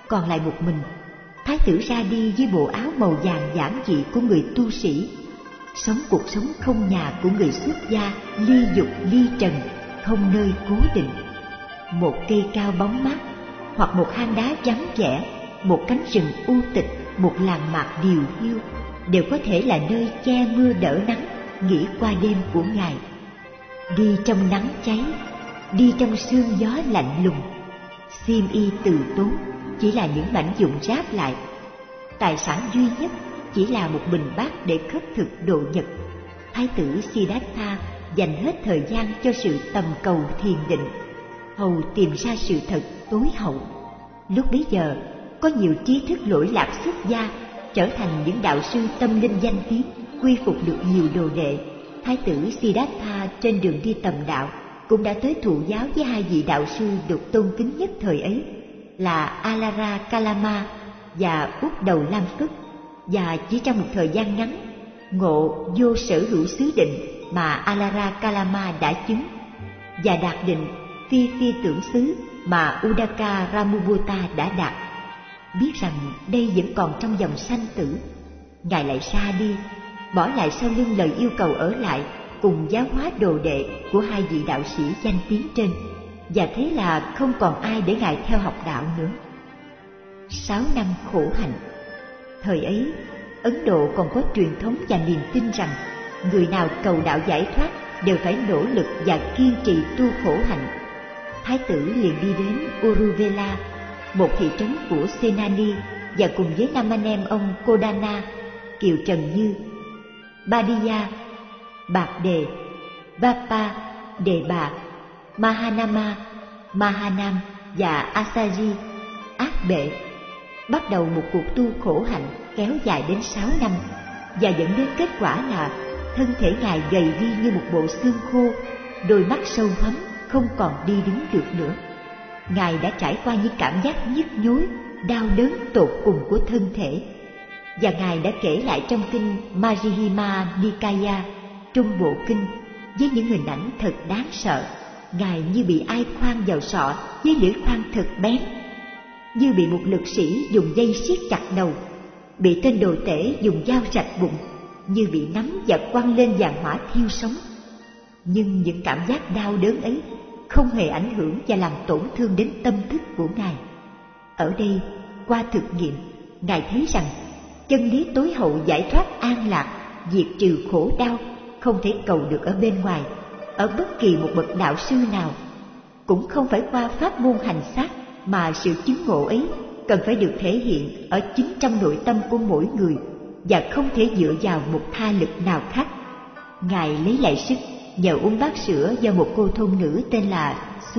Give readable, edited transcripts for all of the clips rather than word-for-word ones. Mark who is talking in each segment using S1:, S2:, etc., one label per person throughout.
S1: Còn lại một mình, Thái tử ra đi với bộ áo màu vàng giản dị của người tu sĩ, sống cuộc sống không nhà của người xuất gia, ly dục ly trần, không nơi cố định. Một cây cao bóng mát, hoặc một hang đá vắng vẻ, một cánh rừng u tịch, một làng mạc điều hiu, đều có thể là nơi che mưa đỡ nắng, nghỉ qua đêm của Ngài. Đi trong nắng cháy, đi trong sương gió lạnh lùng, xiêm y từ tốn chỉ là những mảnh vụn ráp lại. Tài sản duy nhất chỉ là một bình bát để khất thực độ nhật. Thái tử Siddhartha dành hết thời gian cho sự tầm cầu thiền định, hầu tìm ra sự thật tối hậu. Lúc bấy giờ, có nhiều trí thức lỗi lạc xuất gia trở thành những đạo sư tâm linh danh tiếng, quy phục được nhiều đồ đệ. Thái tử Siddhartha trên đường đi tầm đạo cũng đã tới thụ giáo với hai vị đạo sư được tôn kính nhất thời ấy là Alara Kalama và Úc Đầu Lam Phất, và chỉ trong một thời gian ngắn, ngộ vô sở hữu xứ định mà Alara Kalama đã chứng, và đạt định phi phi tưởng xứ mà Udaka Ramubhuta đã đạt. Biết rằng đây vẫn còn trong dòng sanh tử, Ngài lại ra đi, bỏ lại sau lưng lời yêu cầu ở lại cùng giáo hóa đồ đệ của hai vị đạo sĩ danh tiếng trên, và thế là không còn ai để Ngài theo học đạo nữa. 6 năm khổ hạnh. Thời ấy, Ấn Độ còn có truyền thống và niềm tin rằng người nào cầu đạo giải thoát đều phải nỗ lực và kiên trì tu khổ hạnh. Thái tử liền đi đến Uruvela, một thị trấn của Senani, và cùng với 5 anh em ông Kodana, Kiều Trần Như, Badiya, Bạc Đề, Bapa, Đề Bà, Mahanama, Mahanam và Asaji, Ác Bệ, bắt đầu một cuộc tu khổ hạnh kéo dài đến 6 năm, và dẫn đến kết quả là thân thể Ngài gầy đi như một bộ xương khô, đôi mắt sâu hoắm, không còn đi đứng được nữa. Ngài đã trải qua những cảm giác nhức nhối, đau đớn tột cùng của thân thể, và Ngài đã kể lại trong kinh Majjhima Nikaya, Trung Bộ Kinh, với những hình ảnh thật đáng sợ. Ngài như bị ai khoan vào sọ với lưỡi khoan thật bén, như bị một lực sĩ dùng dây siết chặt đầu, bị tên đồ tể dùng dao rạch bụng, như bị nắm và quăng lên giàn hỏa thiêu sống. Nhưng những cảm giác đau đớn ấy không hề ảnh hưởng và làm tổn thương đến tâm thức của Ngài. Ở đây, qua thực nghiệm, Ngài thấy rằng chân lý tối hậu giải thoát an lạc, diệt trừ khổ đau không thể cầu được ở bên ngoài, ở bất kỳ một bậc đạo sư nào, cũng không phải qua pháp môn hành xác, mà sự chứng ngộ ấy cần phải được thể hiện ở chính trong nội tâm của mỗi người, và không thể dựa vào một tha lực nào khác. Ngài lấy lại sức nhờ uống bát sữa do một cô thôn nữ tên là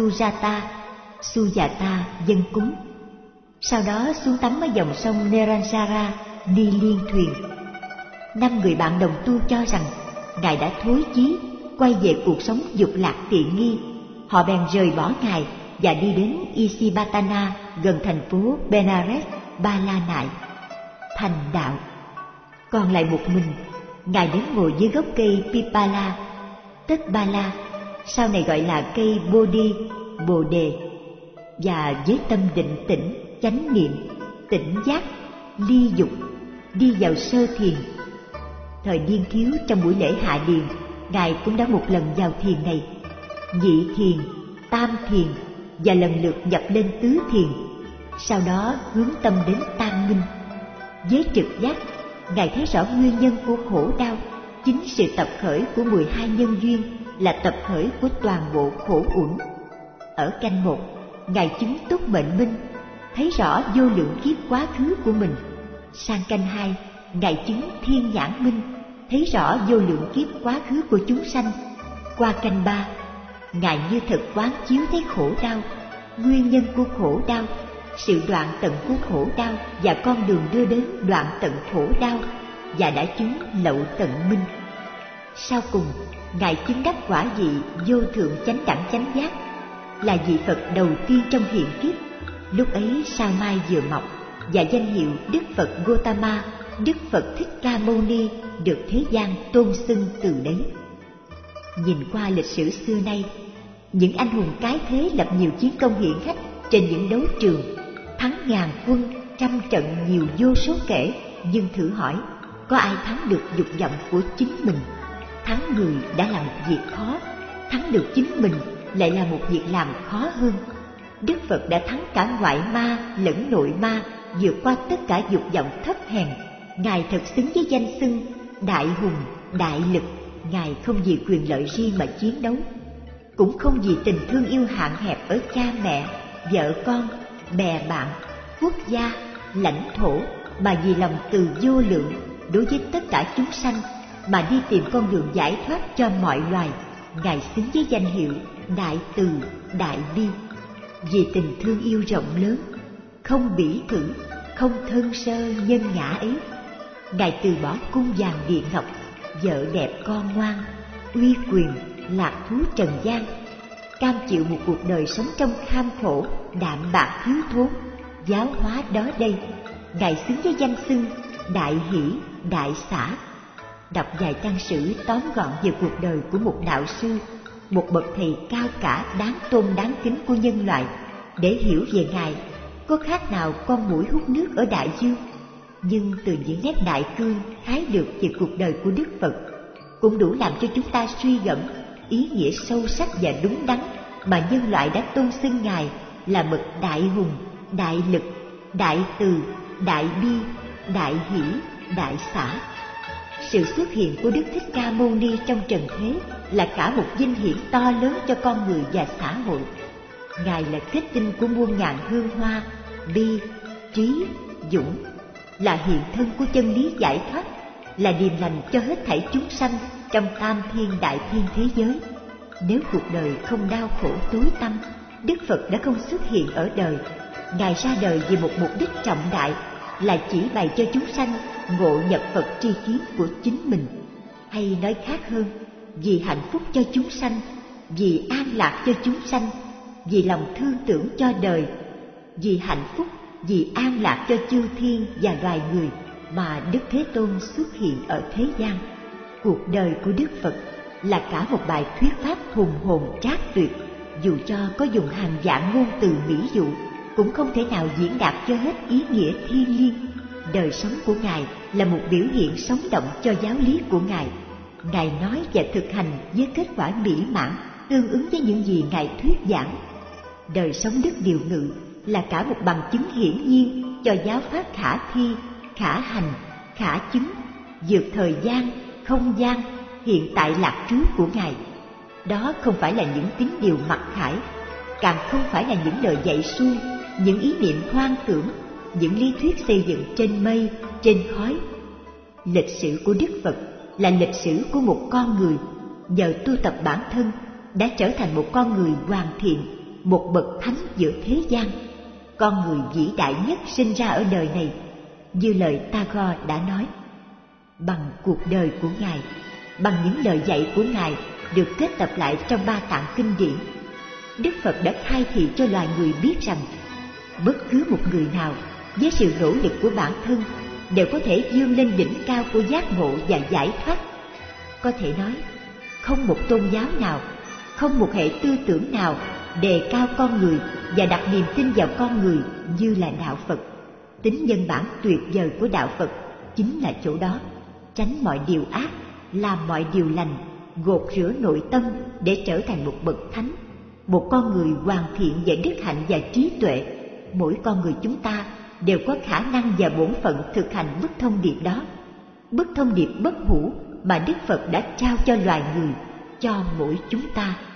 S1: Sujata dâng cúng. Sau đó xuống tắm ở dòng sông Neransara, đi liên thuyền. 5 người bạn đồng tu cho rằng Ngài đã thối chí, quay về cuộc sống dục lạc tiện nghi. Họ bèn rời bỏ Ngài và đi đến Isipatana, gần thành phố Benares, Ba La Nại, thành đạo. Còn lại một mình, Ngài đến ngồi dưới gốc cây Pipala, Tất Ba La, sau này gọi là cây Bodhi, Bồ Đề, và với tâm định tĩnh, chánh niệm, tỉnh giác, ly dục, đi vào sơ thiền. Thời niên thiếu trong buổi lễ hạ điền, Ngài cũng đã một lần vào thiền này, nhị thiền, tam thiền, và lần lượt nhập lên tứ thiền. Sau đó hướng tâm đến tam minh. Với trực giác, Ngài thấy rõ nguyên nhân của khổ đau. Chính sự tập khởi của 12 nhân duyên là tập khởi của toàn bộ khổ uẩn. Ở canh 1, Ngài chứng túc mệnh minh, thấy rõ vô lượng kiếp quá khứ của mình. Sang canh 2, Ngài chứng thiên nhãn minh, thấy rõ vô lượng kiếp quá khứ của chúng sanh. Qua canh 3, Ngài như thật quán chiếu thấy khổ đau, nguyên nhân của khổ đau, sự đoạn tận của khổ đau và con đường đưa đến đoạn tận khổ đau, và đã chứng lậu tận minh. Sau cùng, Ngài chứng đắc quả vị vô thượng chánh đẳng chánh giác, là vị Phật đầu tiên trong hiện kiếp. Lúc ấy sao mai vừa mọc, và danh hiệu Đức Phật Gotama, Đức Phật Thích Ca Mâu Ni được thế gian tôn xưng từ đấy. Nhìn qua lịch sử xưa nay, những anh hùng cái thế lập nhiều chiến công hiển hách trên những đấu trường, thắng ngàn quân, trăm trận nhiều vô số kể, nhưng thử hỏi, có ai thắng được dục vọng của chính mình? Thắng người đã là một việc khó, thắng được chính mình lại là một việc làm khó hơn. Đức Phật đã thắng cả ngoại ma lẫn nội ma, vượt qua tất cả dục vọng thấp hèn. Ngài thật xứng với danh xưng đại hùng, đại lực. Ngài không vì quyền lợi riêng mà chiến đấu, cũng không vì tình thương yêu hạn hẹp ở cha mẹ, vợ con, bè bạn, quốc gia, lãnh thổ, mà vì lòng từ vô lượng đối với tất cả chúng sanh mà đi tìm con đường giải thoát cho mọi loài. Ngài xứng với danh hiệu đại từ, đại bi. Vì tình thương yêu rộng lớn, không bỉ thử, không thân sơ nhân ngã ấy, Ngài từ bỏ cung vàng địa ngọc, vợ đẹp con ngoan, uy quyền, lạc thú trần gian, cam chịu một cuộc đời sống trong kham khổ, đạm bạc thiếu thốn, giáo hóa đó đây. Ngài xứng với danh xưng đại hỷ, đại xả. Đọc vài trang sử tóm gọn về cuộc đời của một đạo sư, một bậc thầy cao cả đáng tôn đáng kính của nhân loại, để hiểu về Ngài có khác nào con muỗi hút nước ở đại dương. Nhưng từ những nét đại cương hái được về cuộc đời của Đức Phật cũng đủ làm cho chúng ta suy gẫm ý nghĩa sâu sắc và đúng đắn mà nhân loại đã tôn xưng Ngài là bậc đại hùng, đại lực, đại từ, đại bi, đại hỷ, đại xả. Sự xuất hiện của Đức Thích Ca Mâu Ni trong trần thế là cả một vinh hiển to lớn cho con người và xã hội. Ngài là kết tinh của muôn ngàn hương hoa, bi, trí, dũng, là hiện thân của chân lý giải thoát, là điềm lành cho hết thảy chúng sanh trong tam thiên đại thiên thế giới. Nếu cuộc đời không đau khổ tối tăm, Đức Phật đã không xuất hiện ở đời. Ngài ra đời vì một mục đích trọng đại, là chỉ bày cho chúng sanh ngộ nhập Phật tri kiến của chính mình. Hay nói khác hơn, vì hạnh phúc cho chúng sanh, vì an lạc cho chúng sanh, vì lòng thương tưởng cho đời, vì hạnh phúc, vì an lạc cho chư thiên và loài người mà Đức Thế Tôn xuất hiện ở thế gian. Cuộc đời của Đức Phật là cả một bài thuyết pháp hùng hồn trác tuyệt, dù cho có dùng hàng vạn ngôn từ mỹ dụ cũng không thể nào diễn đạt cho hết ý nghĩa thiêng liêng. Đời sống của Ngài là một biểu hiện sống động cho giáo lý của Ngài. Ngài nói và thực hành với kết quả mỹ mãn, tương ứng với những gì Ngài thuyết giảng. Đời sống Đức Điều Ngự là cả một bằng chứng hiển nhiên cho giáo pháp khả thi, khả hành, khả chứng, vượt thời gian, không gian, hiện tại lạc trú của Ngài. Đó không phải là những tín điều mặc khải, càng không phải là những lời dạy suông, những ý niệm hoang tưởng, những lý thuyết xây dựng trên mây, trên khói. Lịch sử của Đức Phật là lịch sử của một con người nhờ tu tập bản thân đã trở thành một con người hoàn thiện, một bậc thánh giữa thế gian, con người vĩ đại nhất sinh ra ở đời này. Như lời Tagore đã nói, bằng cuộc đời của Ngài, bằng những lời dạy của Ngài được kết tập lại trong ba tạng kinh điển, Đức Phật đã khai thị cho loài người biết rằng bất cứ một người nào với sự nỗ lực của bản thân đều có thể vươn lên đỉnh cao của giác ngộ và giải thoát. Có thể nói, không một tôn giáo nào, không một hệ tư tưởng nào đề cao con người và đặt niềm tin vào con người như là đạo Phật. Tính nhân bản tuyệt vời của đạo Phật chính là chỗ đó: tránh mọi điều ác, làm mọi điều lành, gột rửa nội tâm để trở thành một bậc thánh, một con người hoàn thiện về đức hạnh và trí tuệ. Mỗi con người chúng ta đều có khả năng và bổn phận thực hành bức thông điệp đó, bức thông điệp bất hủ mà Đức Phật đã trao cho loài người, cho mỗi chúng ta.